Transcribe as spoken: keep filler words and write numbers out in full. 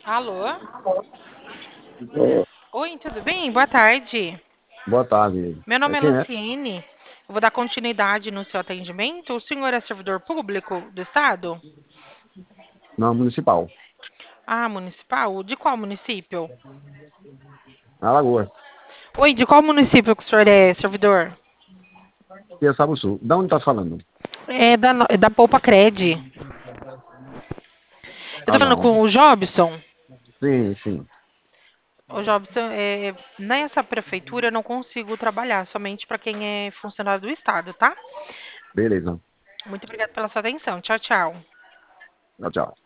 Alô? Ô, Oi, tudo bem? Boa tarde. boa tarde. Meu É, nome é quem é? Luciene. Eu vou dar continuidade no seu atendimento. O senhor é servidor público do Estado? Não, municipal. Ah, municipal? De qual município? Alagoas. Oi, de qual município que o senhor é servidor? Piaçaba do Sul. Da onde tá falando? É da, no- é da Poupa Cred. Eu tô Ah, falando não. com o Jobson. Sim, sim. O Jobson, é, nessa prefeitura eu não consigo trabalhar, somente para quem é funcionário do Estado, tá? Beleza. Muito obrigada pela sua atenção. Tchau, tchau. Tchau, tchau.